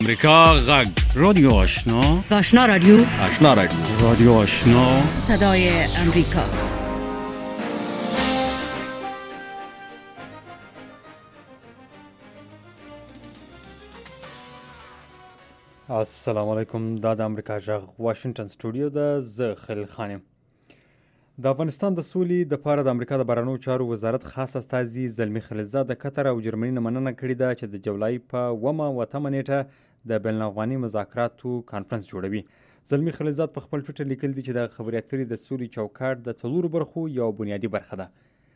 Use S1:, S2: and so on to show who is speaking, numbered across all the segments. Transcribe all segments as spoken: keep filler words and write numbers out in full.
S1: امریکا غږ رادیو آشنا
S2: آشنا رادیو
S1: آشنا رادیو رادیو آشنا
S2: صدای امریکا.
S3: السلام علیکم. دا د امریکا غږ واشنگټن سټوډیو ده. زه خلیل خان یم. د افغانستان د سولې د پاره د امریکا د بهرنیو چارو وزارت خاص استازي زلمي خلیلزاد د قطر او جرمني نه مننه کړې ده چې د جولای په اوومه و اتمه نیټه د بین الافغاني مذاکراتو کانفرنس جوړوي. زلمي خلیلزاد په خپل ټویټر لیکلي دي چې د خبرې اترې د سولې چوکاټ د څلورو برخو یو بنیادي برخه ده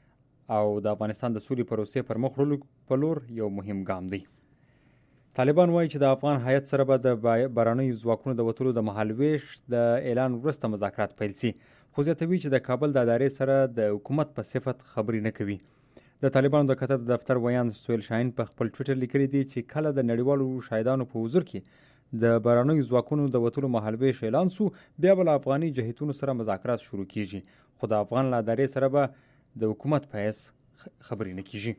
S3: او د افغانستان د سولې پروسې پر مخ وړلو په لور یو مهم ګام دی. طالبان وایي چې د افغان هیات سره به د بهرنیو ځواکونو د وتلو د مهالویش د اعلان وروسته مذاکرات پیل شي، خو زیاتوي چې د کابل د ادارې سره د حکومت په صفت خبرې نه کوي. د طالبانو د قطر د دفتر ویان سویل شاهین په خپل ټویټر لیکلي دي چې کله د نړیوالو شاهدانو په حضور کې د بهرنیو ځواکونو د وتلو مهالویش اعلان سو، بیا به له افغاني جهتونو سره مذاکرات شروع کیږي، خو د افغان له ادارې سره به د حکومت په حیث خبرې نه کیږي.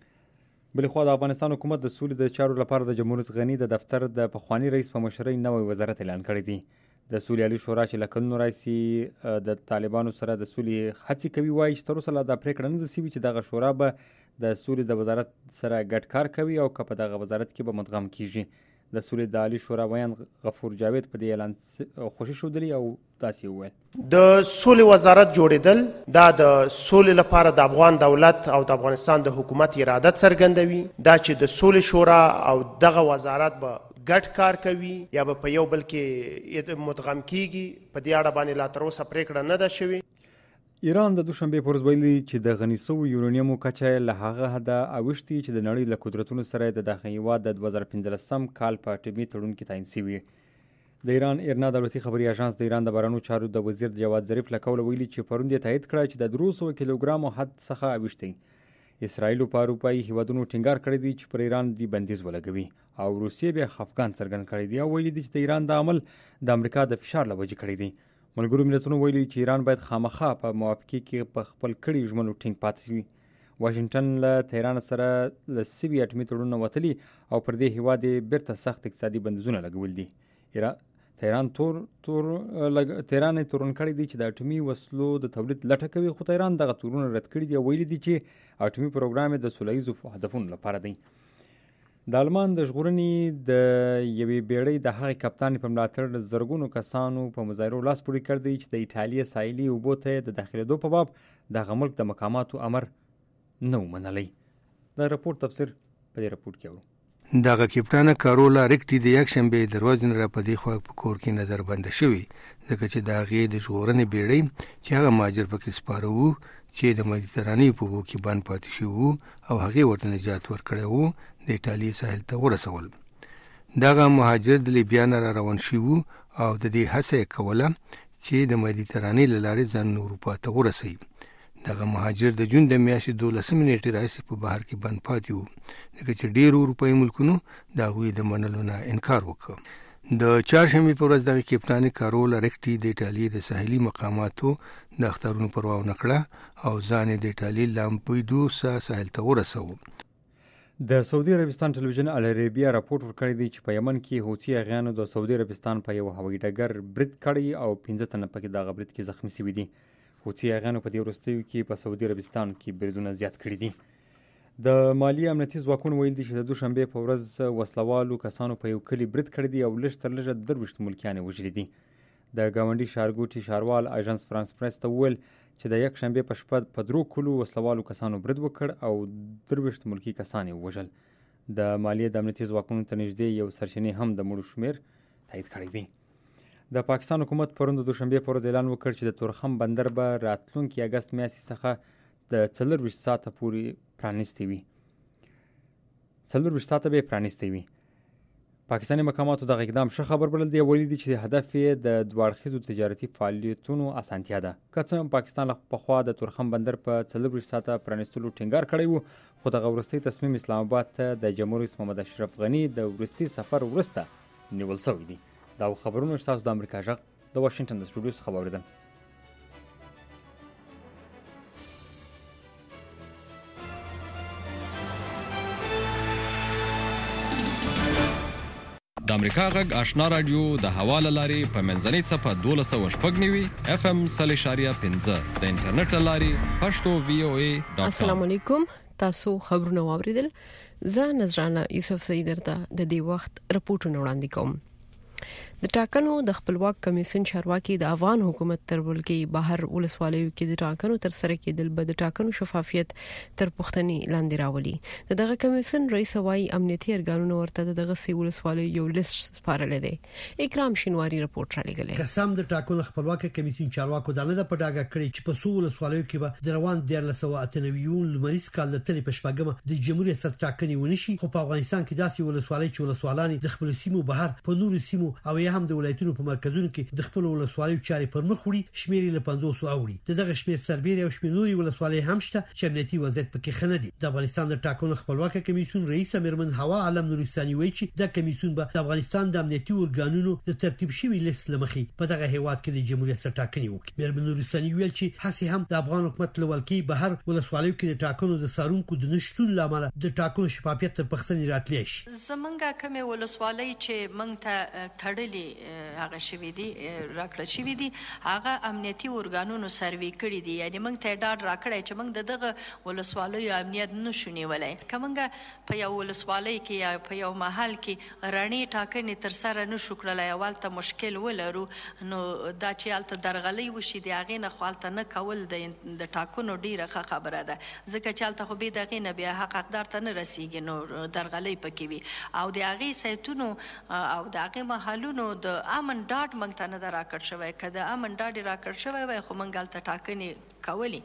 S3: بلخوا د افغانستان حکومت د سولې د چارو لپاره د جمهوریت غني د دفتر د پخوانی رئیس په مشرۍ نوی وزارت اعلان کړی دی. د سولې عالی شورا چې له کلونو راهیسې د طالبانو سره د سولې هڅې کوي وایي چې تر اوسه لا دا پرېکړه نه ده سوې چې دغه شورا به د سولې د وزارت سره ګډ کار کوي او که په دغه وزارت کې به مدغم کیږي. د سولې د عالی شورا ویان غفور جاوید په دې اعلان خوشي ښودلې او داسې وویل:
S4: د سولې وزارت جوړېدل دا د سولې لپاره د افغان دولت او د افغانستان د حکومت اراده څرګندوي، دا چې د سولې شورا او دغه وزارت به ګډ کار کوي یا به په یو بل کې مدغم کیږي. په دې اړه باندې لا تر اوسه پرېکړه نه ده شوې.
S3: ایران د دوشنبې په ورځ ویلي چې د غني سوو یورانیمو کچه له هغه حده اوښتي چې د نړۍ له قدرتونو سره د دغه هېواد د دوه زره پنځلسم کال په اټومي تړون کې تعین شوي. د ایران ایرنا دولتي خبري اژانس د ایران د بهرنیو چارو د وزیر جواد ظریف له قوله ویلي چې پرون یې تایید کړه چې د درې سوه کیلوګرامو حد څخه اوښتي. اسرائیلو په اروپایي هیوادونو ټینګار کړی دی چې پر ایران دی بندیز ولګوي او روسیې بیا خفګان څرګند کړی دی او ویلي دي چې د ایران د عمل د امریکا د فشار له وجې کړی دی. ملګرو ملتونو ویلي چې ایران باید خامخا په موافقې کې په خپل کړي ژمنو ټینګ پاتې شي. واشنګټن له تهران سره له سوي اټومي تړونونه وتلي او پر دې هیواد یې بیرته سخت اقتصادي بندیزونه لګول دي. تهران تور تور لګ... تهران یې تورن کړی دی چې د اټومي وسلو د تولید لټه کوي، خو تهران دغه تورونه رد کړي دي او ویلي دي چې اټومي پروګرام د سوله ییزو هدفونو لپاره دی. د آلمان د ژغورنې د یوې بیړۍ د هغې کپتان په ملاتړ زرګونو کسانو په مظاهرو لاس پورې کړ دی چې د ایټالیا ساحلي اوبو ته د داخلېدو په باب دغه ملک د مقاماتو امر نه و منلی. د راپور تفسیر په دې راپور کې اورو.
S5: دغه کپټانه کارولا ریکټي د یکشنبې د ورځې نه را په دې خوا په کور کې نظر بنده شوي، ځکه چې د هغې د ژغورنې بیړۍ چې هغه مهاجر پکې سپاره وو چې د مدیترانې په اوبو کې بند پاتې شوي وو او هغې ورته نجات ورکړی وو، د ایټالیا ساحل ته ورسول. دغه مهاجر د لیبیا نه را روان شوي وو او د دې هڅه یې کوله چې د مدیترانې له لارې ځان اروپا ته ورسوي. دغه مهاجر د جون د میاشتې دولسمې نیټې راهیسې په بهر کې بند پاتې وو، ځکه چې ډېرو اروپایي ملکونو د هغوی د منلو نه انکار وکړ. د چهارشنبې په ورځ دغه کپټانې کارولا ریکټي د ایټالیا د ساحلي مقاماتو د اخترونو پروا ونه کړه او ځان یې د ایټالیا لامپیدوسا ساحل ته ورسوه.
S3: د سعودي عربستان ټلویزیون العربیه راپورټ ورکړی دی چې په یمن کې حوثي اغیانو د سعودي عربستان په یو هوایي ډګر برید کړی او پنځه تنه پکې دغه برید کې زخمي شوي دي. حوثي اغیانو په دې وروستیو کې په سعودي عربستان کې بریدونه زیات کړي دي. د مالي امنیتي ځواکونو ویل دي چې د دوشنبې په ورځ وسلوالو کسانو په یو کلي برید کړی دی او لږ تر لږه درویشت ملکیان یې وژلي دي. د ګاونډي ښارګوټي ښاروال اژانس فرانس پریس ته وویل چې د یکشنبې په شپه په درو کلو وسلوالو کسانو برید وکړ او درویشت ملکي کسان یې ووژل. د مالیې د امنیتي ځواکونو ته نږدې یو سرچینې هم د مړو شمېر تایید کړی دی. د پاکستان حکومت پرون د دوشنبې په ورځ اعلان وکړ چې د تورخم بندر به راتلونکي اګست میاشتې څخه د څلرویشت ساعته پورې پرانیستی وي. څلرویشت ساعته به یې پرانیستی وي. پاکستاني مقاماتو دغه اقدام ښه خبر بلل دی او ویلي دي چې هدف یې د دوه اړخیزو تجارتي فعالیتونو اسانتیا ده. که څه هم پاکستان له پخوا د تورخم بندر په څلرویشت ساعته پرانیستلو ټینګار کړی و، خو دغه وروستی تصمیم اسلام آباد ته د جمهور رئیس محمد اشرف غني د وروستي سفر وروسته نیول شوی دی. دا خبرونه ستاسو د امریکا غږ د واشنګټن د سټوډیو څخه واوریدل.
S2: د امریکا غږ آشنا رادیو د حواله لاري په منځنۍ صفه دولس او شپږ نیوي اف ام صلی شاریه پنځه د انټرنیټ لاري پښتو وی او ای ډاٹ کام.
S6: السلام علیکم، تاسو خبرونه واوریدل. زه نذرانه یوسف سید درته د دې وخت رپورټونه وړاندې کوم. د ټاکنو د خپلواک کمیسیون چارواکي د افغان حکومت تر ولکې بهر ولسوالیو کې د ټاکنو تر سره کېدل به د ټاکنو شفافیت تر پوښتنې لاندې راولي. دغه کمیسیون رئیس وايي امنیتي ارګانونو ورته دغه سی ولسوالیو یو لیست سپارل دی. اکرام شینواری رپورټ را لګلې.
S7: قسم د ټاکنو خپلواک کمیسیون چارواکو د نه په ډاګه کړی چې په سو ولسوالیو کې به د روان د لسو اتنویون لمریز کال د تلې په شپږمه د جمهوریت سره ټاکنې ونشي، خو په افغانستان کې داسې ولسوالۍ چې ولسوالانی د خپل سیمو بهر په نورو سیمو او یا هم د ولایتونو په مرکزونو کې د خپل ولسوالیو چاري پر مخ وړي، شمیرې له پنځوس اوړي. دغه شمیر سربېره او شمیر نوري ولسوالۍ هم شته چې امنیتي وضعیت پکې خنه دي. د افغانستان د ټاکنو خپلواک کمیسیون رئیس امیرمن هوا عالم نورستاني وایي چې د کمیسیون به د افغانستان د امنیتي ارګانونو د ترتیب شوی لیست لمخې په دغه هیواد کې د جمهوریت سره ټاکنې وکړي. امیرمن نورستاني ویل چې هڅه هم د افغان حکومت لولکې بهر ولسوالیو کې د ټاکنو د سارونکو د نشټون لامل د ټاکنو شفافیت تر پښتنې راتلی شي.
S8: زمونږه کومه ولسوالۍ چې مونږ ته تړلې هغه شوی دي راکړه شوی دي هغه امنیتي ارګانونو سروي کړی دي، یعنی موږ ته ډاډ راکړی چې موږ دغه ولسوالۍ امنیت نشو نیولای. کومه په یو ولسوالۍ کې یا په یو محل کې رڼې ټاکنې تر سره نشو کړلای، اولته مشکل ولرو، نو دا چې الته درغلي وشي دی هغه نه خپلته نه کول د ټاکنو ډیره ښه خبره ده، ځکه چې الته خو به دغه نه بیا حق حقدار ته نه رسیږي، نو درغلي پکې وي او د هغه سایتونو او د هغه محلونو د امن ډاډ موږ ته نه راکړ شوی. کله امن ډاډ راکړ شوی وای خو موږ الته ټاکنې کولی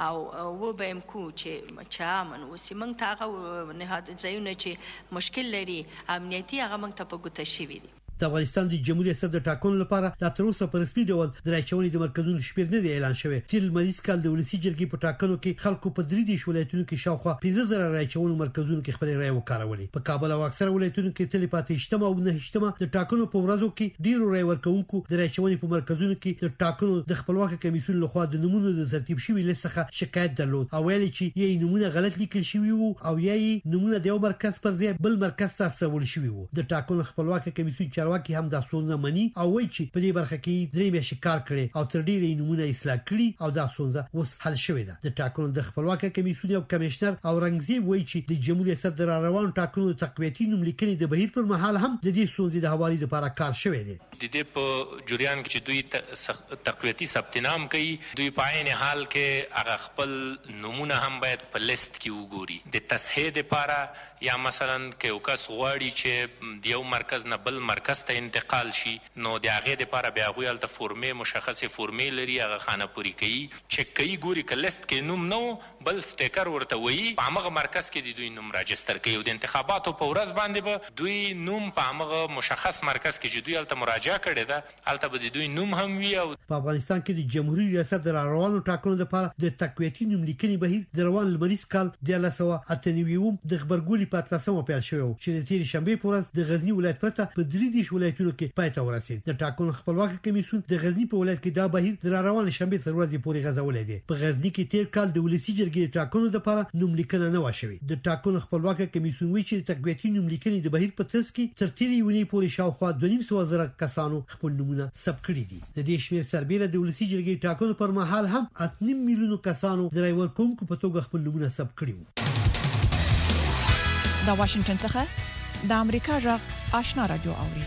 S8: او و به ام کو چې چا امن وسی موږ ته هغه نهاد ځایونه چې مشکل لري امنیتي هغه موږ ته په ګوته شوی دي.
S7: د افغانستان د جمهوریت سره د ټاکنو لپاره لا تر اوسه په رسمي ډول د راچونې د مرکزونو شمېر نه دی اعلان شوی. تیر مریض کال د ولسی جرګې په ټاکنو کې خلکو په درې دیش ولایتونو کې شاوخوا پنځه زره راچونې مرکزونو کې خپل رائے وکړولې. په کابل او اکثره ولایتونو کې تل پاتې شتمه او نه شتمه د ټاکنو په ورځو کې ډیرو رائے ورکوونکو د راچونې په مرکزونو کې د ټاکنو د خپلواک کمیسیون لخوا د نمونو د ترتیب شوی لیست څخه شکایت درلود او ویل چې یې نمونه غلط لیکل شوی وو او یې نمونه د یو مرکز پر ځای بل مرکز ته استول شوی وو. د ټاکنو خپلواک کمیسیون چارواکي هم د ستونزه مني او وایي چې په دې برخه کې درې میاشتې کار کړي او تر ډیره نمونه اصلاح کړي او دا ستونزه اوس حل شوې ده. د ټاکنو د خپلواک کمیسیون او کمشنر اورنګزیب وایي چې د جمهوریت صدر روان ټاکنو تقویتي نوم لیکنې د بهیر پر مهال هم د دې ستونزې د حوالې لپاره کار شوی دی.
S9: د دې په جریان کې چې دوی تقویتي ثبت نام کوي، دوی په عین حال کې هغه خپل نمونه هم باید په لیست کې وګوري د تصحیح لپاره، یا مثلا که یو کس غواړي چې د یو مرکز نه بل مرکز ته انتقال شي نو د هغه لپاره بیا غوي الته فورمې مشخصه فورمې لري، هغه خانه پوری کوي، چک کوي، ګوري که لیست کې نوم نو بل سټیکر ورته وایي په هغه مرکز کې د دوی نوم راجستر کوي او د انتخاباتو په ورځ باندې به دوی نوم په هغه مشخص مرکز کې چې دوی الته مراجعه کړي ده الته به د دوی نوم هم وي. او
S7: په افغانستان کې د جمهوریت ریاست د روانو ټاکنو لپاره د تقویتي نوم لیکنې بهیر د روان لمریز کال د لسو اتنویوم د خبرګولي په اتلسمه پیل شوی چې د تیر شنبه په ورځ د غزنی ولایت پرته په درې دیش ولایتونو کې پای ته ورسید. د ټاکنو خپلواک کمیسیون د غزنی په ولایت کې دا بهیر د روان شنبه تر ورځې پورې غځولې دی. په غزنی کې تیر کال د ولسی جرګې ټاکنو لپاره نوم لیکنه نه و شوی. د ټاکنو خپلواک کمیسیون وایي چې تقویتي نوم لیکنې د بهیر په ترڅ کې تر تیرې ونی پورې شاوخوا دوه نیم سوه زره کسانو خپل نمونه ثبت کړي دي. د دې شمیر سربېره د ولسی جرګې ټاکنو پر مهال هم اته نیم میلیون کسانو د رای ورکوونکو په توګه خپل نمونه ثبت کړي وو.
S10: د واشنگټن څخه د امریکا غږ آشنا رادیو اوري.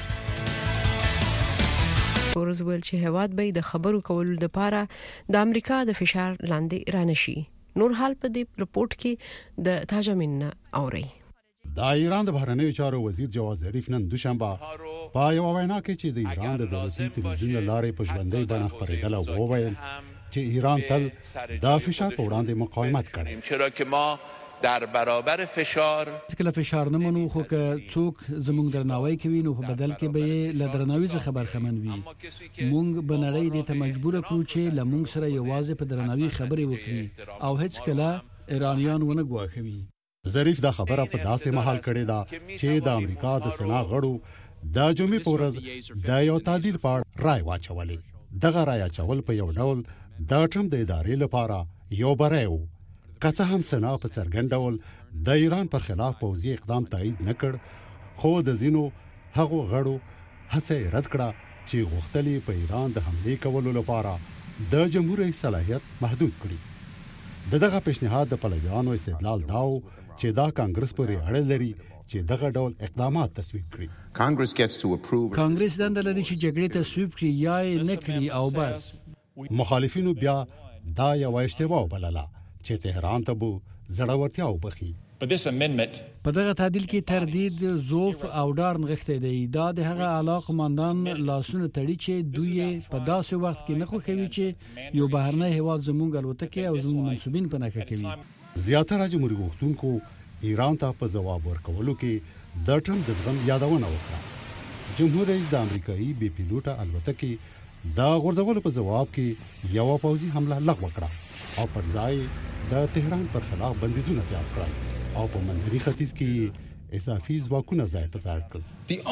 S6: ورزول چې هواد به د خبرو کولو لپاره د امریکا د فشار لاندې رانشي. نور حال په دې رپورت کې د تاجمن اوري.
S11: د ایران د بهرنیو چارو وزیر جواد ظریف نن دوشنبه په یو وینا کې چې د ایران د دولتي تلویزیون لارې په ژوندۍ بڼه خبرېدل او وویل چې ایران تل د فشار په وړاندې مقاومت کړی،
S12: چرا که ما در برابر فشار
S13: کله فشار نه منو، خو که څوک زموږ درناوی کوي نو په بدل کې به له درناوي څخه برخمن وي. مونږ به نړۍ دې ته مجبور کړو چې له مونږ سره یوازې په درناوي خبرې وکړي او هیڅ کله ایرانیان ونه ګواښوي.
S11: ظریف دا خبره په داسې محل کړې ده چې د امریکا د سنا غړو د جمعې په ورځ د یو تعدیل په اړه رائے واچولې. دغه رائے اچول په یو ډول د ټرمپ د ادارې لپاره یو بری و، که څه هم سنا په څرګند ډول د ایران پر خلاف پوځي اقدام تایید نه کړ، خو د ځینو هغه غړو هڅه رد کړه چې غوښتلې په ایران د حمله کولو لپاره د جمهوریت صلاحیت محدود کړي. دغه پیشنهاد د پلویانو استدلال داو چې دا کانګرس پورې اړه لري چې دغه ډول اقدامات تصویب کړي.
S14: کانګرس gets to approve
S13: کانګرس دنده لري چې جګړې تصویب کړي یا یې نه کړي او بس.
S11: مخالفینو بیا دا یو اشتباه بلله چې تهران ته بو زړورتیا وبخي.
S13: په دغه تعدیل کې تردید زوف او ډار نغښتې دی. دا د هغه اعلی قوماندان لاسونه تړي چې دوی په داسې وخت کې نه خوښوي چې یو بهرنی هیواد زموږ الوتکې او زموږ منسوبین په نښه کوي.
S11: زیاتره جمهوریت غوښتونکو ایران ته په ځواب ورکولو کې د ټرمپ د زغم یادونه وکړه. جمهور رئیس د امریکایي بې پیلوټه الوتکې د غورځولو په ځواب کې یو پوځي حمله لغوه کړه او پر ځای د تهران پر خلاف بندیزونه زیات کړل او په منځني ختیځ کې اضافي ځواکونه ځای په ځای کړل.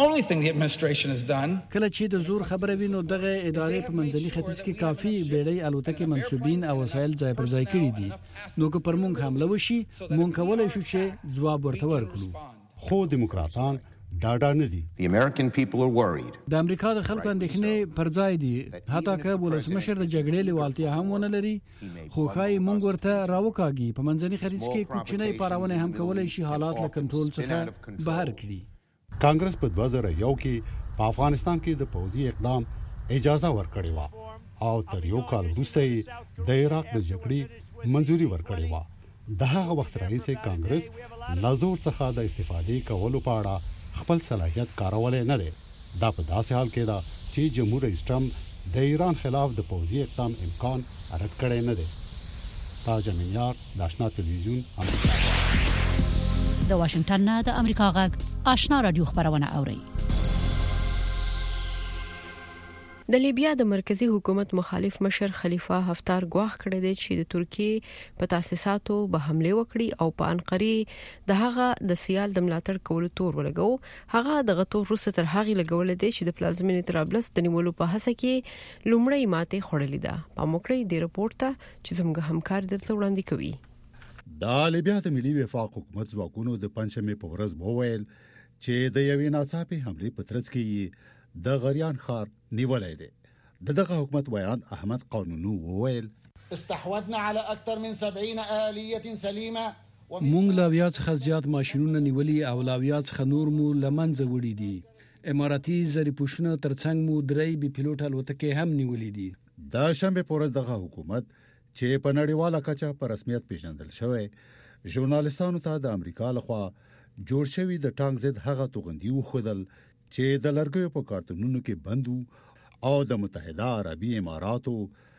S13: کله چې د زور خبره وینو دغه ادارې په منځني ختیځ کې کافي بیړۍ الوتکې منسوبین او وسایل ځای پر ځای کړي دي. نو که پر موږ حمله وشي موږ کولای شو چې ځواب ورته ورکړو.
S11: خو دیموکراتان ډاډه نه دي.
S14: The American people are worried.
S13: د امریکا د خلکو اندېښنې پر ځای دي. حتی که ولسمشر د جګړې لیوالتیا هم ونه لري خو ښایي موږ ورته راوکاږي. په منځني ختیځ کې کوچنۍ پاراونه هم کولای شي حالات له کنټرول څخه بهر کړي.
S11: کانګرس په دوه زره یو کې په افغانستان کې د پوځي اقدام اجازه ورکړې و او تر یو کال وروسته د عراق د جګړې منځوري ورکړې و. د هغه وخت راهیسې کانګرس له زور څخه د استفادې کولو په اړه خپل صلاحیت کارولای نه دی. دا په داسې حال کې دا چې جمهور رئیس ټرمپ د ایران خلاف د پوځي اقدام امکان رد کړی نه دی. تاج امینیار د آشنا تلویزیون امریکا.
S15: د واشنگټن نه د امریکا غږ آشنا رادیو خبرونه اوري.
S6: د لیبیا د مرکزی حکومت مخالف مشر خلیفہ حفتار ګواښ کړی دی چې د ترکیه په تاسیساتو به حمله وکړي او په انقره د هغه د سیال د ملاتړ کولو تور ولګو. هغه دغه تور روسه تر هغه لګول دی چې د پلازمینې طرابلس د نیولو په هڅه کې لومړی ماته خړلې ده. په موکړې د رپورت ته چې زموږ همکار درته وړاندې کوي.
S11: د لیبیا د ملي وفاق حکومت ځواکونو د پنځمې په ورځ وویل چې د یوې ناڅاپي حمله په ترڅ کې د غریان خار نیولای دی. دغه حکومت ویان احمد قانونو وویل
S16: استحوذنا على اكثر من سبعين آلية سليمة.
S13: مونږ لا بیا څخه زیات ماشينونه نیولي او لا بیا څخه نور مو لمنځه وړي دي. اماراتي زری پوښتنه ترڅنګ مو درې بي پیلوټ الوتکې هم نیولې دي.
S11: د شنبه پورز دغه حکومت چې په نړیواله کچه په رسمیت پیژندل شوی ژورنالستانو ته د امریکا لخوا جوړ شوی د ټانګ زد هغه توغندي وخدل چې د لرګیو په کارتونونو کې بندو او د متحده عربی اماراتو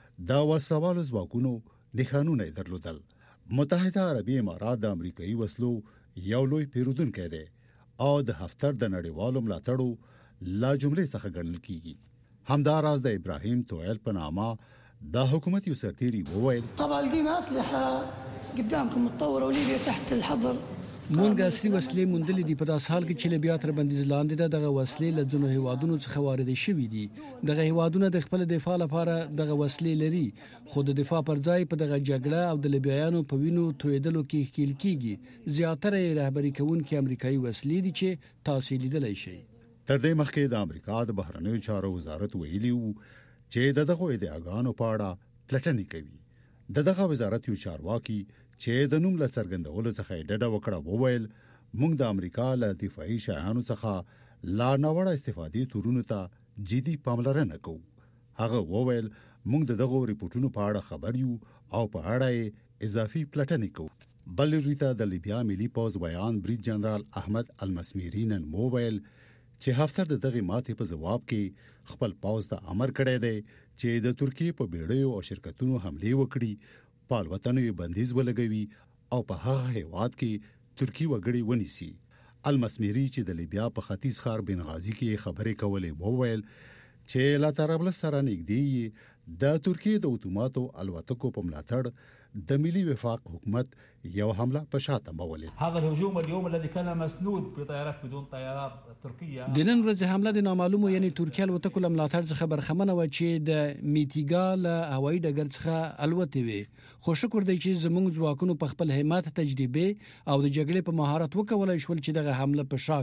S11: د وسوالو ځواکونو نښانونه درلودل. متحده عربی امارات د امریکایي وسلو یو لوی پیرودونکی دی او د حفتر د نړیوالو ملاتړو لا جملې څخه ګڼل کیږي. همداراز د ابراهیم تویل په نامه د حکومت یو سرتیری وویل
S17: طبعا لقينا اسلحه قدامكم متطوره وليبيا تحت الحظر.
S13: مونږ اصلي وسلې مونډلې دي په داس حال کې چې لیبیا تر بندیز لاندې ده. دغه وسلې له ځینو هیوادونو څخه وارد شوې دي. دغه هیوادونه د خپل دفاع لپاره دغه وسلې لري خو د دفاع پر ځای په دغه جګړه او د لیبیایانو په وینو تویدلو کې ښکیل کیږي. زیاتره رهبری کوونکي امریکایي وسلې دي چې تاسو لیدلای شئ.
S11: تر دې مخکې د امریکا د بهرنیو چارو وزارت ویلي وو چې دغه ادعاګانو په اړه پلټنې کوي. دغه وزارت یو چارواکي چې د نوم له څرګندولو څخه ډډه وکړه وویل موږ د امریکا له دفاعي شایانو څخه لا نوړه استفادې تورونو ته جدي پاملرنه کوو. هغه وویل موږ دغه ریپورتونو په اړه خبر یو او په اړه اضافي پلټنې کوو. بل ریته د لیبیا ملي پوز ویان بریټ جنرال احمد المسمیری نن موویل چې هفتر د دغه ماته په جواب کې خپل پوز ته امر کړی دی چې د ترکیه په بیړیو او شرکتونو حمله وکړي، په وطنوي بندیز ولګوي او په هغه هیواد کې ترکی وګړي ونیسي. المسمیری چې د لیبیا په ختیځ ښار بنغازي کې خبرې کولې وویل چې لا طرابلس سره نږدې د ترکیه د اتوماتو الوتکو په ملاتړ د ملي وفاق حکومت یو حمله په شاته مولید.
S18: هذا الهجوم اليوم الذي كان مسنود بطيارات بدون طيارات ترکیه
S13: د نن ورځ حمله د نامعلومو یعنی ترکیه الوتکو ملاتړ څخه برخمنه و چې د میتیګا له هوایي ډګر څخه الوتې وي. خو شکر دی چې زموږ ځواکونو په خپل همت تجربه او د جګړې په مهارت وکولای شول چې دغه حمله په شا کړي.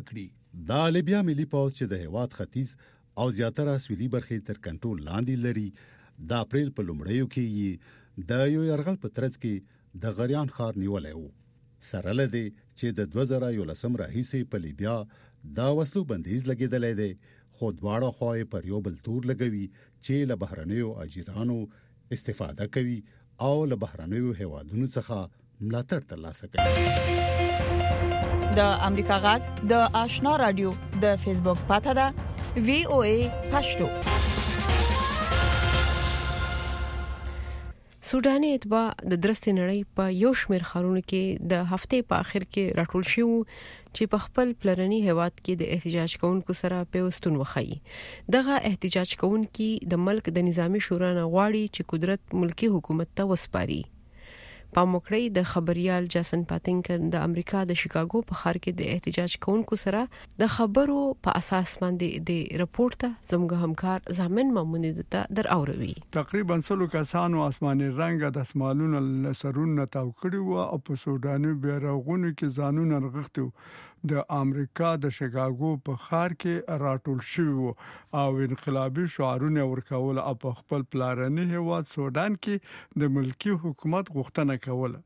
S11: د لیبیا ملي پوځ چې د هیواد ختیځ او زیاتره سویلي برخې تر کنټرول لاندې لري د اپریل په لومړیو کې د یو يرغل په ترڅ کې د غریان ښار نیولای وو. سره لدی چې د دوه زره یولسم راهیسې په لیبیا د وسلو بندیز لګیدلې دی، خو دواړه خواې پر یو بل تور لګوي چې له بهرنیو اجیرانو استفاده کوي او له بهرنیو هیوادونو څخه ملاتړ ترلاسه کوي.
S10: د امریکا غږ د آشنا رادیو د فیسبوک پاڼه ده وی او ای پښتو.
S6: سوداني اتباع د درستې نړۍ په یو شمېر ښارونو کې د هفتې په اخر کې راټول شوي چې په خپل پلرني هیواد کې د احتجاج کوونکو سره پیوستون وخی. دغه احتجاج کوونکي د ملک د نظامی شورا نه غواړي چې قدرت ملکی حکومت ته وسپاري. پاموکړی د خبريال جاسن پاتینګ د امریکا د شیکاګو په ښار کې د احتجاج کوونکو سره د خبرو په اساس باندې د رپورت ته زموږ همکار زامن مامونی ته در اوروي.
S19: تقریبا سلو کسانو آسماني رنگ د اسمالونو سرونه تاو کړي وو او په سوداني بیرغونو کې ځانونه رغښتو. د امریکا د شیکاګو په ښار کې راټول شوی وو او انقلابي شعارونه ورکول او په خپل پلارني هیواد سودان کې د ملکی حکومت غوښتنه کوله.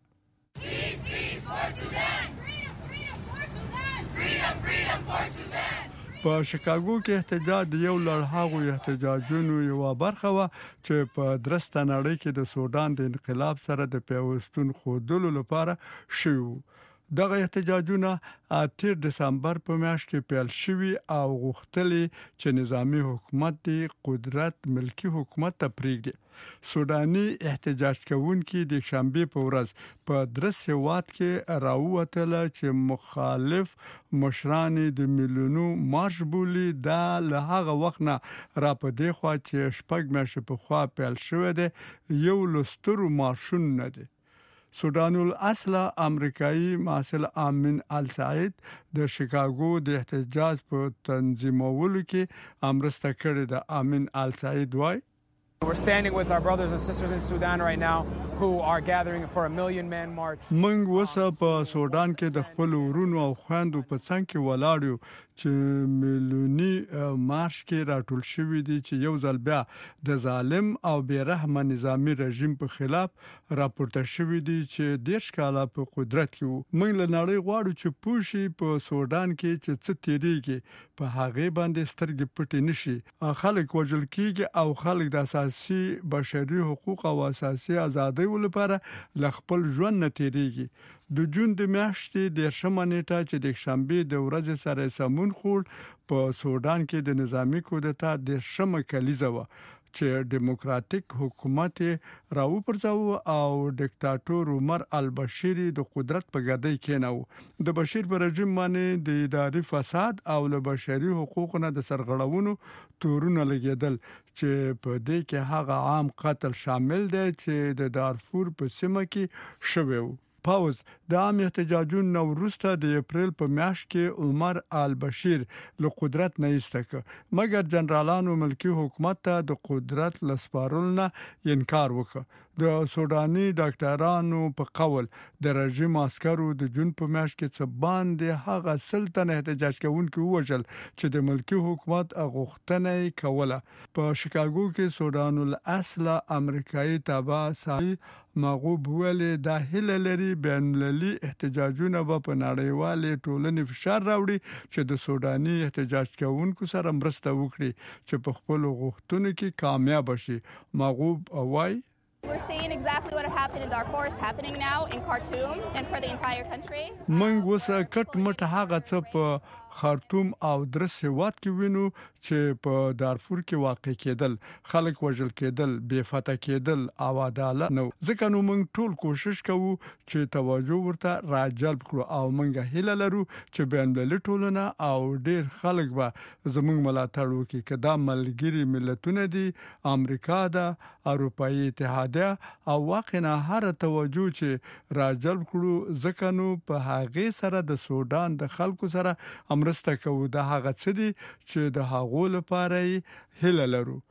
S19: په شیکاګو کې احتجاج یو لړهاغو احتجاجونو یو برخه و چې په درسته نړۍ کې د سودان د انقلاب سره د پیوستون خودلو لپاره شوی. دغه احتجاجونه اتر دسمبر په میاشت کې پیل شوي او غوښتلې چې نظامی حکومت د قدرت ملکی حکومت ته پریږدي. سوداني احتجاج کوونکي د شنبه په ورځ په درس هواد کې راووتل چې مخالف مشران د میلیونو مارش بولی دا له هغه وخت نه را په دی خوا چې شپږ میاشتې په خوا پیل شوی دی یو لستر مارشون نه دی. سودان الاصل امریکایي محصل امین السعید د شیکاګو د احتجاج په تنظیمولو کې امرسته کړې ده. امین السعید وای
S20: We're standing with our brothers and sisters in Sudan right now who are gathering for a million man march.
S19: موږ وسه په سودان کې د خپل ورونو او خويندو په څنګ کې ولاړو چې میلیوني مارش کې راټول شوی دي چې یو ځل بیا د ظالم او بیرحمه نظامی رژیم په خلاف راپورته شوی دي چې دیش کاله په قدرت کې وو. موږ له نړۍ غواړو چې پوښي په سودان کې چې څه تیریږي په هغه باندې سترګې پټې نشي. خلک وژل کیږي او خلک د اساسي بشري حقوق او اساسي ازادۍ لپاره ل خپل ژوند نه تیریږي. د جون د میاشتې د شنبه نیټه چې د شنبه د ورځې سره سمون خور په سودان کې د نظامی کودتا د شمه کلیزه و چې دیموکراتیک حکومت راو پرځاو او ډیکټاتور عمر البشیر د قدرت په ګدۍ کې نو د بشیر پر رژیم باندې د اداري فساد او له بشري حقوقو نه د سرغړونو تورونه لګیدل چې په دې کې هغه عام قتل شامل دی چې د دارفور په سیمه کې شوی و. پاوز د عام احتجاجونو وروسته د اپریل په میاشت کې عمر البشیر له قدرت نه ایستک مګر جنرالانو ملکی حکومت ته د قدرت لسپارل نه انکار وکړ. د سوداني ډاکټرانو په قول د رژیم عسکرو د جون په میاشت کې څه باندې هغه سلطنت احتجاج کوونکي وژل چې د ملکی حکومت غوښتنه کوله. په شیکاګو کې سودان الاصل امریکایي تابع سای مغوب ویلي د هله لري بین المللي احتجاجونه په نړیوالې ټولنې فشار راوړي چې د سوداني احتجاج کوونکو سره مرسته وکړي چې په خپل غوښتنو کې کامیاب شي. مغوب وای
S21: We're seeing exactly what happened in Darfur is happening now in Khartoum and for the entire country.
S19: موږ وسه کټ مټ هغه څه په خرطوم او درس هواد کې وینو چې په دارفور کې واقع کېدل، خلک وژل کېدل، بے فتح کېدل او عدالت نو. ځکه نو موږ ټول کوشش کوو چې توجه ورته راجلب کړو او موږ هیله لرو چې بین المللي ټولنه او ډیر خلک به زموږ ملاتړ وکړي. کدا ملګری ملتونه دي، امریکا ده، اروپאי اتحادیه او واقعا هر توجه چې راجلب کړو ځکه نو په هغه سره د سودان د خلکو سره مرسته کوو. د هغه څه دي چې د هغو لپاره هیله لرو.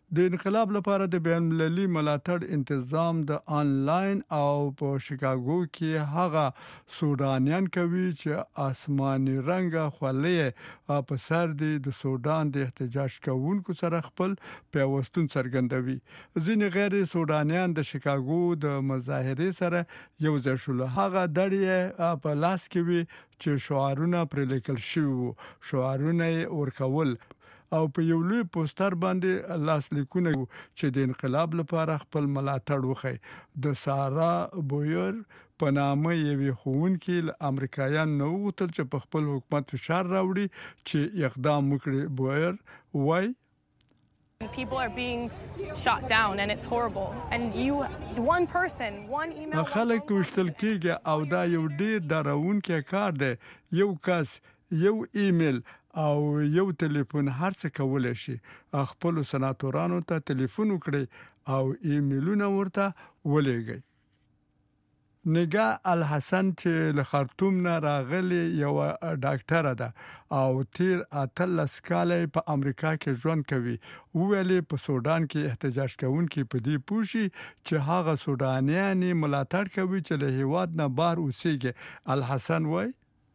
S19: د انقلاب لپاره د بین المللي ملاتړ تنظیم د آنلاین او په شیکاګو کې هغه سودانیان کوي چې آسماني رنگه خولې په سر د سودان د احتجاج کوونکو سره خپل پیوستون څرګندوي. ځینې غیر سودانیان د شیکاګو د مظاهرې سره یو ځای شول. هغه دړې په لاس کې وي چې شعارونه پر لیکل شوی وو. شعارونه ورکول او په یو لوی پوسټر باندې لاس لیکونه چې د انقلاب لپاره خپل ملاتړ وخی. د سارا بویر په نامه یوې ښوونکې امریکایان نو غوښتل چې په خپل حکومت فشار راوړي چې اقدام وکړي. بویر وای
S1: People are being shot down and it's horrible and you one person one email
S19: خلک وشتل کېږي او دا یو ډیر ډاروونکی کار دی. یو کس یو ایمیل او یو ټلیفون هر څه کولای شي. خپل سناتورانو ته ټلیفون وکړي او ایمیلونه ورته ولېږي. نگا الحسن چې له خرطوم نه راغلی یو ډاکټر ده او تیر اتلس کاله په امریکا کې ژوند کوي. ویلې په سودان کې احتجاج کوونکي په دې پوښي چې هغه سودانیان ملاتړ کوي چې له هیواد نه بار اوسېږي. الحسن وای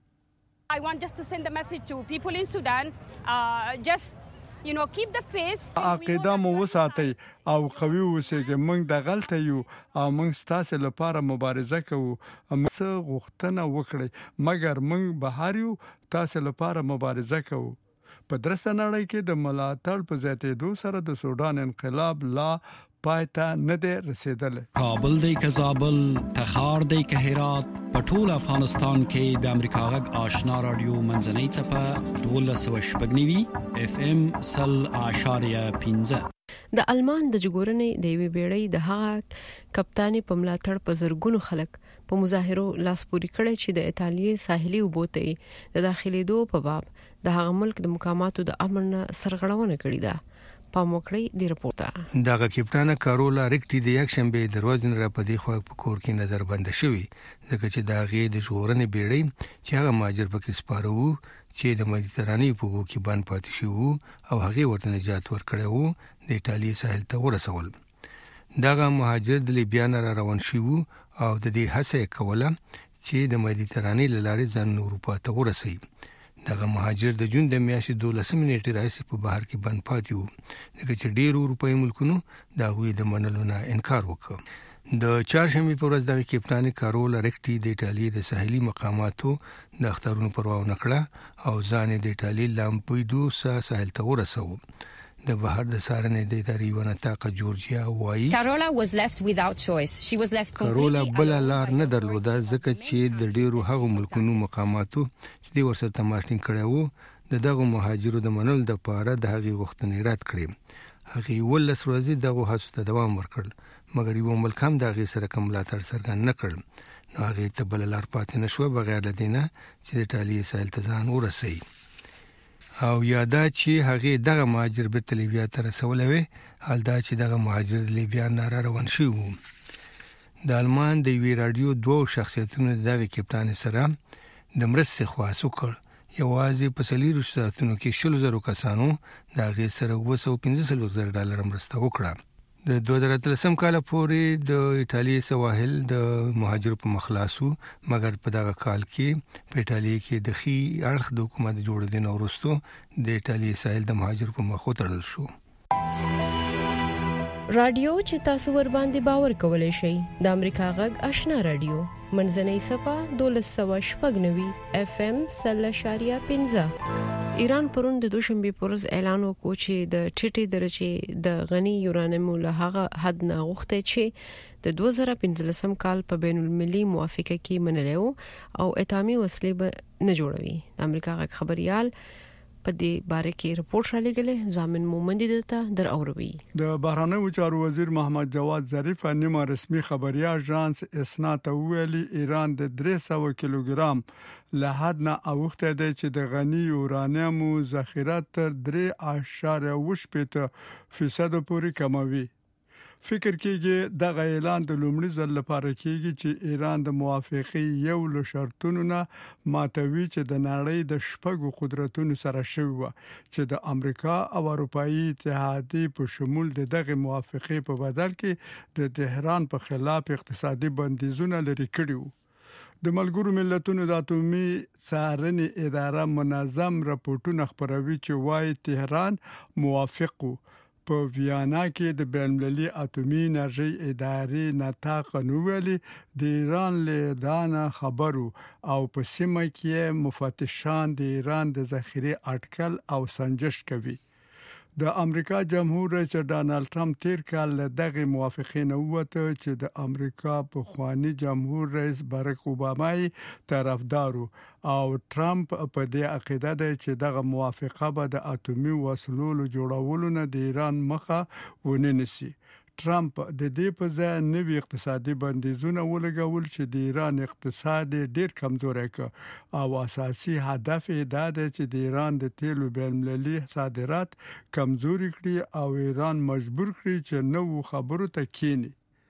S22: I want just to send a message to people in Sudan uh, just you know keep the faith.
S19: عقیده مو وساتئ او قوي اوسئ. موږ د غلطه یو او موږ ستاسو لپاره مبارزه کوو. موږ غوښتنه وکړي مګر موږ بهر یو تاسو لپاره مبارزه کوو. په درسته نړۍ کې د ملاتړ په زیاتېدو سره د سودان انقلاب لا پایته نه دی رسیدلی.
S23: کابل دی که زابل، تخار دی که هرات، په ټول افغانستان کې د امریکا غږ آشنا رادیو منځنۍ څپه دولس سوه شپږ نوي اف ام سل اعشاریه پنځه.
S6: د المان د جګورنې د یوې بیړۍ د هغه کپتانې په ملاتړ په زرګونو خلک په مظاهرو لاس پوري کړی چې د ایتالیا ساحلي اوبو ته د داخليدو په باب د هغه ملک د مقاماتو د امن سرغړونه کړې ده. پاموکړی دی رپورټه.
S5: دغه کپټان کارولا ریکټي د یک شنبه دروازن را په دی خو په کور کې نظر بند شوی ځکه چې دا غي د ژغورنې بیړۍ چې هغه ماجر پکې سپارو چې د مدیترانې په وګ کې باندې پاتې شو او هغه ورته نجات ورکړی وو د ایتالیا ساحل ته ورسول. دغه مهاجر د لیبیا نه را روان شو او د دې هڅه کوله چې د مدیترانې لارې ځان اروپا ته ورسوي. دغه مهاجر د جون د میاشتې دولسم نیټې راځي په بهر کې بند پاتې وو ځکه چې ډېر اروپایي ملکونو دا غوي د منلو نه انکار وکړ. د چهارشنبه په ورځ د کپټان کارولا ریکټي د ایتالیا د ساحلي مقاماتو د اخترونو پروا نه کړه او ځان د ایتالیا لامپیدوسا ساحل ته ورسوه. د بهر د سارنې د ادارې ونتاقه جورجیا وایي
S24: کارولا was left without choice. She was left
S5: کارولا بل لار نه درلوده ځکه چې د ډیرو هغو ملکونو مقاماتو چې د ورسره تماشین کړي وو د دغه مهاجرو د منل د پاره د هغې غوښتنې رد کړې. هغې ولس ورځې دغه هڅو ته دوام ورکړ مګر یو ملک هم د هغې سره کوم ملاتړ څرګند نه کړ. نو هغې ته بل لار پاتې نشوه بغیر له دې نه چې د ایتالیا ساحل ته ځان ورسوي. او یاده چې هغه دغه مهاجر بیرته لیبیا ته رسولې وي حال دا چې دغه مهاجر لیبیا نه را روان شو. د المان د وی رادیو دوه شخصیتونو دغه کپټان سره د مرستې خواص وکړ. یوازې په سلیرو ساعتونو کې شل زره کسانو د هغه سره اوه سوه پنځه زره ډالر مرسته وکړه. د دوه زره اتلسم کال پورې د ایتالیا سواحل د مهاجرو په مخلاصو مګر په دغه کال کې په ایتالیا کې د خي اړخ د حکومت جوړېدنې وروسته د ایتالیا ساحل د مهاجرو په مخ وتړل شو.
S6: رادیو چې تاسو ور باندې باور کولای شئ د امریکا غږ آشنا رادیو منځنۍ صفه دولس سوه شپږ نوي اف ام سل اشاریه پنځه. ایران پرون د دوشنبه پرز اعلان وکړ چې د ټیټي درجه د غنی یورانیم له هغه حد نه غوښته چې د دوه زره پنځلسم کال په بین المللي موافقه کې منلو او اتامي وسلې به نه جوړوي. د امریکا غږ خبريال په دې باره کې رپورټ را لګلې ځامن مومندي دته در اوروي.
S19: د بهرانه چارو وزیر محمد جواد ظریف نیمه رسمي خبري اژانس اسنا ته ویلي ایران د درې سوه کیلوګرام له حد نه اوخته دی چې د غنی یورانیم ذخیره تر درې اعشاریه اووه فیصد پورې کموي. فکر کېږي د اعلان د لومړي ځل لپاره کېږي چې ایران د موافقې یو له شرطونو نه ماتوي چې د نړۍ د شپږو قدرتونو سره شوی و چې د امریکا او اروپאי اتحادیې په شمول د دغه موافقې په بدل کې د تهران په خلاف اقتصادي بندیزونه لري کړي وو. د ملګرو ملتونو د اټومي څارنې اداره منظم راپورټونه خپروي چې وايي تهران موافق وو. په ویانا کې د بین المللي اټومي انرژي ادارې نطاق نوویلي د ایران له دانه خبرو او په سیمه کې مفتشان د ایران د ذخیره اټکل او سنجش کوي. د امریکا جمهور رئیس ډانلډ ټرمپ تیر کال دغه موافقې نه وته چې د امریکا په خواني جمهور رئیس باراک اوباما طرفدارو او ټرمپ په دې عقیده ده چې دغه موافقه به د اټومي وسلو جوړولو نه د ایران مخه ونه نیسي. ټرمپ د دې په ځای نوي اقتصادي بندیزونه ولګول چې د ایران اقتصاد ډیر کمزوري کړ او اساسي هدف یې دا دی چې د ایران د تیلو بین المللي صادرات کمزوري کړي او ایران مجبور کړي چې نو خبرو ته کینی.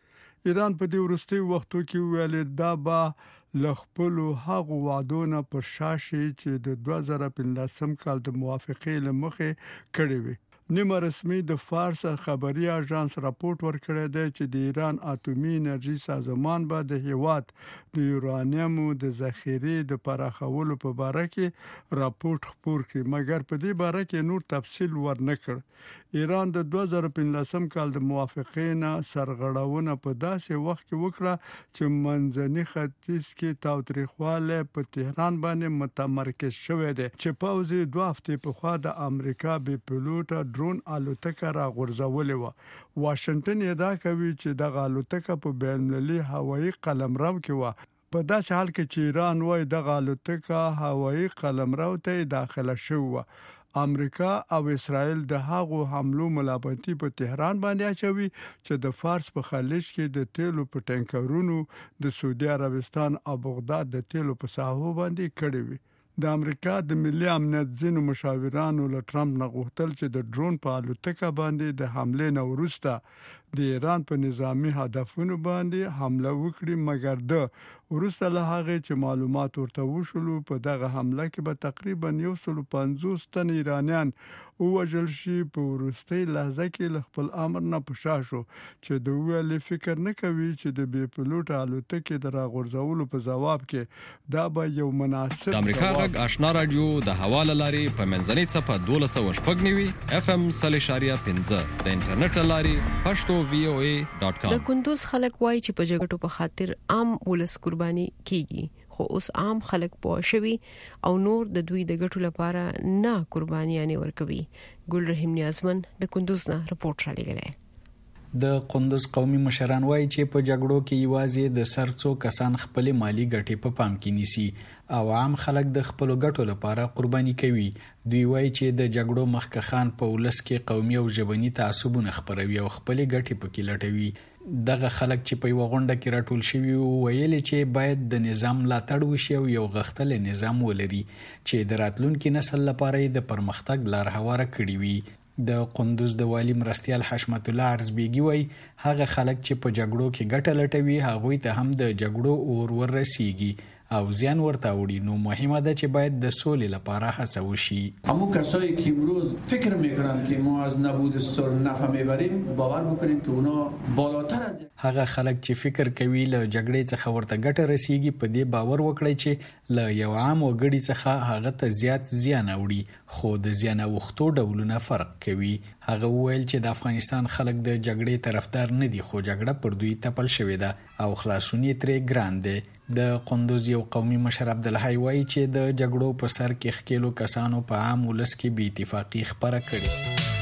S19: ایران په دې وروستي وختو کې ویل دا به لخپلو هغه وعدونه پر شاشه چې د دوه زره پنځلسم کال د موافقې لمخې کړي وي. نیمه رسمي د فارس خبري اژانس راپورټ ورکړی دی چې د ایران اټومي انرژي سازمان به د هیواد د یورانیم د ذخیره د پراخولو په اړه کې راپورټ خپور کړي، مګر په دې اړه کې نور تفصیل ورنکړ. ایران د دوه زره پنځلسم کال د موافقې نه سرغړونه په داسې وخت کې وکړه چې منځني ختیځ کې تاوتریخواله په تهران باندې متمرکز شوې ده چې پوځي دوه هفتې په خوا د امریکا بي پيلوټ ډرون الوتکه را غورځولې و. واشنگټن ادعا کوي چې د الوتکه په بین المللي هوایي قلمرو کې و، په داسې حال کې چې ایران وايي د الوتکه هوایي قلمرو ته داخله شوه. امریکا او اسرائیل د هغو حملو ملامتي په تهران باندې اچوي چې د فارس په خلیج کې د تیلو په ټانکرونو د سعودي عربستان او بغداد د تیلو په ساحو باندې کړي وي. د امریکا د ملي امنیت ځینو مشاورانو له ټرمپ نه غوښتل چې د ډرون په الوتکه باندې د حمله نه وروسته د ایران په نظامی هدفونو باندې حمله وکړي، مګر د وروسته له هغه چې معلومات ورته وشولو په دغه حمله کې به تقریبا یو سل پنځوس تن ایرانیان ووژل شي. په وروستي لحظه کې له خپل امر نه پشا شو چې د ویلي فکر نه کوي چې د بي پيلوټ الوتکې د راغورځولو په جواب کې دا به یو مناسب.
S2: د امریکا غږ آشنا رادیو د حواله لاري په منځنۍ صفه دولس او شپږ نیوي اف ام صلی شاریه پنځه د انټرنیټ لاري پښتو وی او ای ډاٹ کام.
S6: د کندوز خلک وایي چې په جګړو په خاطر عام ولس قرباني کیږي، خو اوس عام خلک پوه شوي او نور د دوی د ګټو لپاره نه قربانيانه ورکوي. ګل رحیم نیازمن د کندوز نه رپورټ را لګلای.
S3: د قندوز قومي مشران وایي چې په جګړو کې یوازې د سرڅو کسان خپل مالی ګټې په پام کې نیسي او عام خلک د خپل ګټو لپاره قرباني کوي. دوی وایي چې د جګړو مخکخان په ولس کې قومي او ژبني تعصبونه خپروي او خپل ګټې پکې لټوي. دغه خلک چې په یو غونډه کې راټول شوي ویل چې باید د نظام ملاتړ وشي او یو غښتل نظام ولري چې د راتلونکي نسل لپاره د پرمختګ لار هواره کړي وي. د قندوز د والی مرستيال حشمت الله ارزبيږي وای هغه خلک چې په جګړو کې ګټه لټوي هغه ته هم د جګړو اور ورسیږي او زیان ورته وړي. نو مهمه ده چې باید د سولې لپاره هڅه وشي.
S4: همون کسایی که امروز فکر میکنن که ما از نبود صلح نفع میبریم باور بکنیم که اونا بالاتر از
S3: هغه خلک چې فکر کوي له جګړې څخه ورته ګټه رسیږي په دې باور وکړي چې له یو عام وګړي څخه هغه ته زیات زیان وړي، خو د زیان اوختو ډولونه فرق کوي. هغه ویل چې د افغانستان خلک د جګړې طرفدار نه دي، خو جګړه پر دوی تپل شوې ده او خلاصون یې ترې ګران دی. د قندوز یو قومي مشر عبدالحی وایي چې د جګړو په سر کې ښکېلو کسانو په عام ولس کې بې اتفاقي خپره کړې.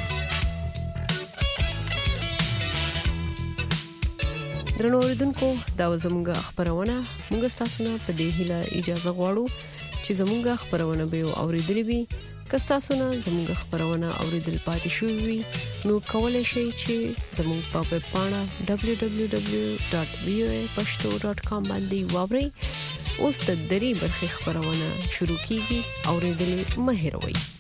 S6: درنو اوریدونکو دا زموږ خبرونه موږ تاسو نه په دې هیله اجازه غواړو چې زموږ خبرونه به اوریدلې وي. که تاسو نه زموږ خبرونه اوریدل پاتې شوي وي نو کولای شئ چې زموږ په ویب پاڼه دبلیو دبلیو دبلیو ډاټ وی او ای پښتو ډاټ کام باندې واورئ. اوس د درې برخې خبرونه شروع کیږي، اوریدل مه هېروئ.